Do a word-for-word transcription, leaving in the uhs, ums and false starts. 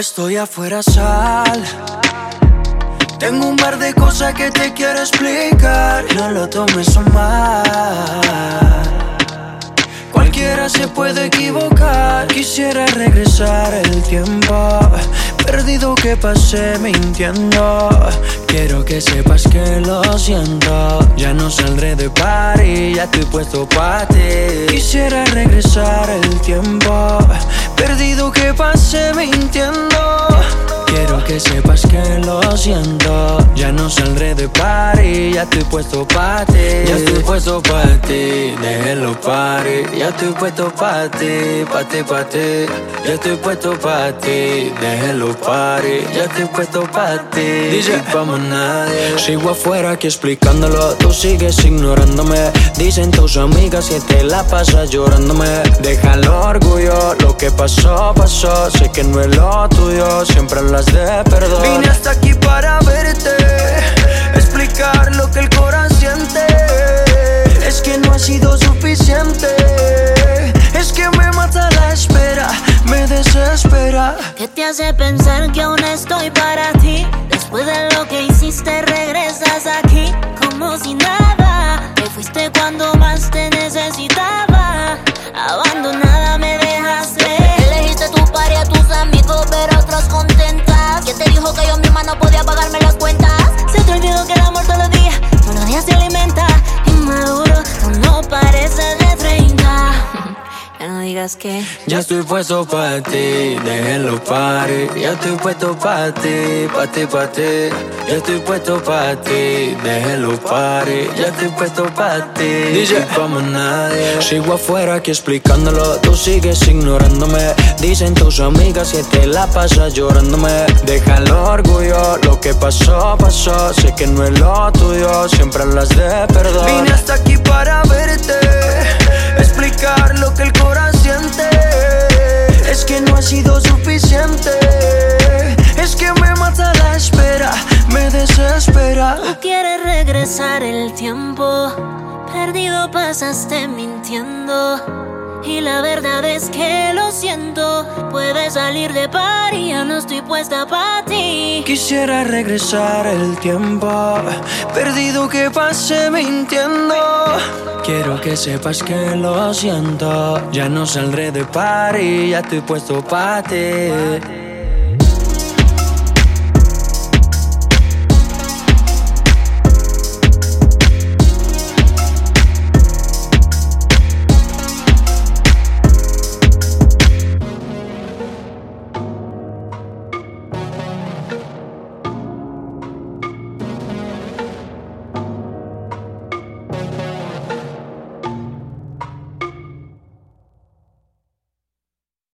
Estoy afuera, sal. Tengo un par de cosas que te quiero explicar. No lo tomes a mal. Cualquiera se puede equivocar. Quisiera regresar el tiempo perdido que pasé mintiendo. Quiero que sepas que lo siento. Ya no saldré de party, ya estoy puesto pa' ti. Quisiera regresar el tiempo perdido que pasé mintiendo. Quiero que sepas que lo siento. Ya no saldré de party, ya estoy puesto pa' ti. Ya estoy puesto pa' ti, déjenlo party. Ya estoy puesto pa' ti, pa' ti, pa' ti. Ya estoy puesto pa' ti, déjenlo party. Ya estoy puesto pa' ti, dice vamos nadie. Sigo afuera aquí explicándolo, tú sigues ignorándome. Dicen tus amigas que te la pasas llorándome. Deja el orgullo, lo que pasó, pasó. Sé que no es lo tuyo, siempre hablas de perdón. Vine hasta aquí para verte, explicar lo que el corazón siente. Es que no ha sido suficiente. Es que me mata la espera, me desespera. ¿Qué te hace pensar que aún estoy para ti? Después de lo que hiciste regresas aquí como si nada. Te fuiste cuando más te necesitaba. Abandonada me dejaste. Elegiste tu par a tus amigos, ver a otros contentas. ¿Quién te dijo que yo misma no podía pagarme las cuentas? Se te olvidó que el amor todos los días, todos los días se alimenta. Inmaduro, tú no pareces de treinta. Ya no digas que ya estoy puesto pa' ti, déjenlo party. Ya estoy puesto pa' ti, pa' ti, pa' ti. Ya estoy puesto pa' ti, déjenlo party. Ya estoy puesto pa' ti, dice como nadie. Sigo afuera aquí explicándolo, tú sigues ignorándome. Dicen tus amigas que te la pasas llorándome. Deja el orgullo, lo que pasó, pasó. Sé que no es lo tuyo, siempre hablas de perdón. Vine hasta aquí para verte, explicar lo que el corazón siente. Es que no ha sido suficiente. Es que me mata la espera, me desespera. tú quieres regresar el tiempo perdido, pasaste mintiendo. Y la verdad es que lo siento. Puedes salir de party, ya no estoy puesta pa' ti. Quisiera regresar el tiempo perdido que pasé mintiendo. Quiero que sepas que lo siento. Ya no saldré de party, ya estoy puesto pa' ti.